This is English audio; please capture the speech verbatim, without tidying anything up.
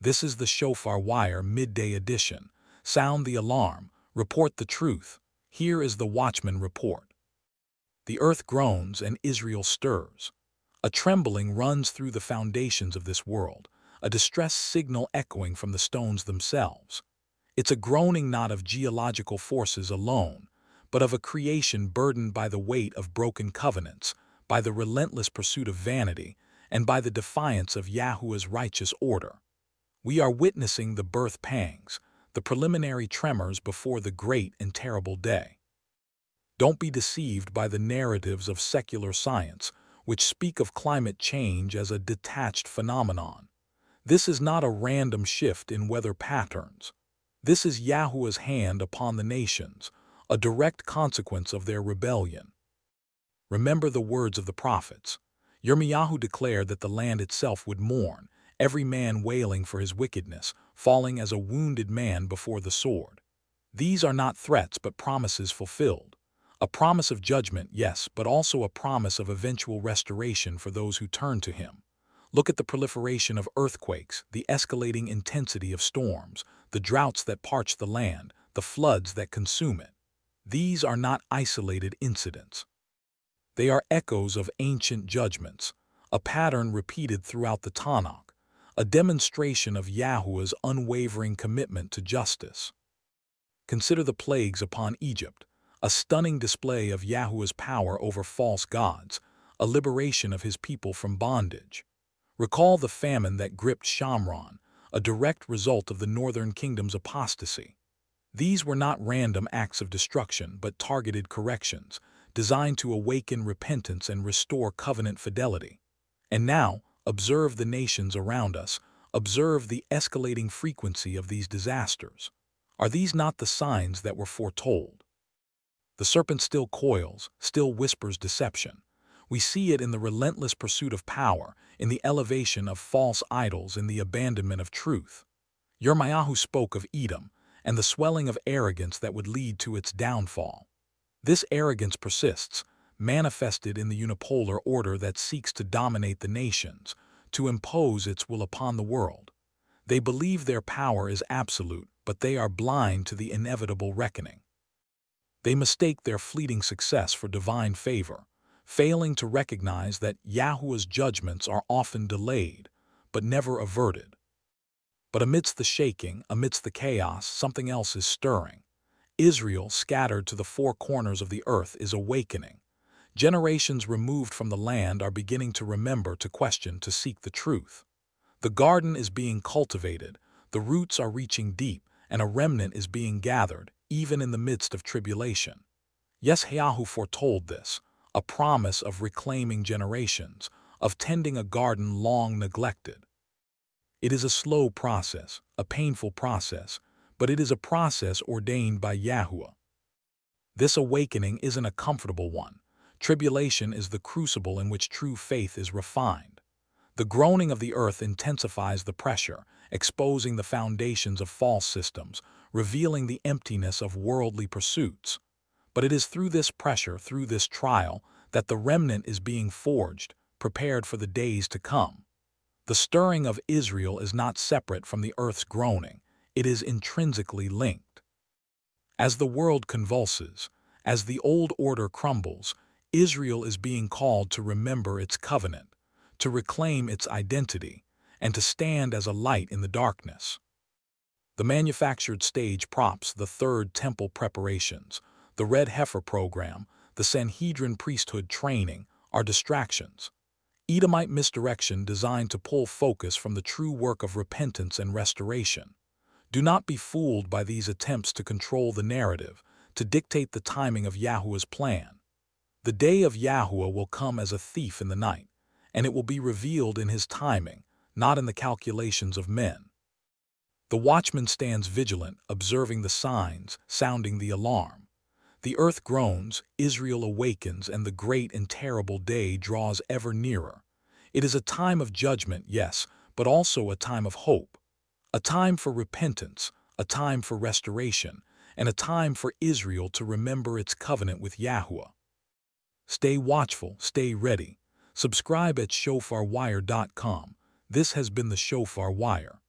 This is the Shofar Wire Midday Edition. Sound the alarm, report the truth. Here is the Watchman Report. The earth groans and Israel stirs. A trembling runs through the foundations of this world, a distress signal echoing from the stones themselves. It's a groaning not of geological forces alone, but of a creation burdened by the weight of broken covenants, by the relentless pursuit of vanity, and by the defiance of Yahuwah's righteous order. We are witnessing the birth pangs, the preliminary tremors before the great and terrible day. Don't be deceived by the narratives of secular science, which speak of climate change as a detached phenomenon. This is not a random shift in weather patterns. This is Yahuwah's hand upon the nations, a direct consequence of their rebellion. Remember the words of the prophets. Yirmiyahu declared that the land itself would mourn, every man wailing for his wickedness, falling as a wounded man before the sword. These are not threats but promises fulfilled. A promise of judgment, yes, but also a promise of eventual restoration for those who turn to him. Look at the proliferation of earthquakes, the escalating intensity of storms, the droughts that parch the land, the floods that consume it. These are not isolated incidents. They are echoes of ancient judgments, a pattern repeated throughout the Tanakh, a demonstration of Yahuwah's unwavering commitment to justice. Consider the plagues upon Egypt, a stunning display of Yahuwah's power over false gods, a liberation of his people from bondage. Recall the famine that gripped Shamron, a direct result of the northern kingdom's apostasy. These were not random acts of destruction but targeted corrections, designed to awaken repentance and restore covenant fidelity. And now, observe the nations around us, observe the escalating frequency of these disasters. Are these not the signs that were foretold? The serpent still coils, still whispers deception. We see it in the relentless pursuit of power, in the elevation of false idols, in the abandonment of truth. Yirmiyahu spoke of Edom, and the swelling of arrogance that would lead to its downfall. This arrogance persists, manifested in the unipolar order that seeks to dominate the nations, to impose its will upon the world. They believe their power is absolute, but they are blind to the inevitable reckoning. They mistake their fleeting success for divine favor, failing to recognize that Yahuwah's judgments are often delayed, but never averted. But amidst the shaking, amidst the chaos, something else is stirring. Israel, scattered to the four corners of the earth, is awakening. Generations removed from the land are beginning to remember, to question, to seek the truth. The garden is being cultivated, the roots are reaching deep, and a remnant is being gathered, even in the midst of tribulation. Yes, Yahu foretold this, a promise of reclaiming generations, of tending a garden long neglected. It is a slow process, a painful process, but it is a process ordained by Yahuwah. This awakening isn't a comfortable one. Tribulation is the crucible in which true faith is refined. The groaning of the earth intensifies the pressure, exposing the foundations of false systems, revealing the emptiness of worldly pursuits. But it is through this pressure, through this trial, that the remnant is being forged, prepared for the days to come. The stirring of Israel is not separate from the earth's groaning. It is intrinsically linked. As the world convulses, as the old order crumbles, Israel is being called to remember its covenant, to reclaim its identity, and to stand as a light in the darkness. The manufactured stage props, the Third Temple preparations, the Red Heifer program, the Sanhedrin priesthood training are distractions. Edomite misdirection designed to pull focus from the true work of repentance and restoration. Do not be fooled by these attempts to control the narrative, to dictate the timing of Yahuwah's plan. The day of Yahuwah will come as a thief in the night, and it will be revealed in his timing, not in the calculations of men. The watchman stands vigilant, observing the signs, sounding the alarm. The earth groans, Israel awakens, and the great and terrible day draws ever nearer. It is a time of judgment, yes, but also a time of hope. A time for repentance, a time for restoration, and a time for Israel to remember its covenant with Yahuwah. Stay watchful, stay ready. Subscribe at shofar wire dot com. This has been the Shofar Wire.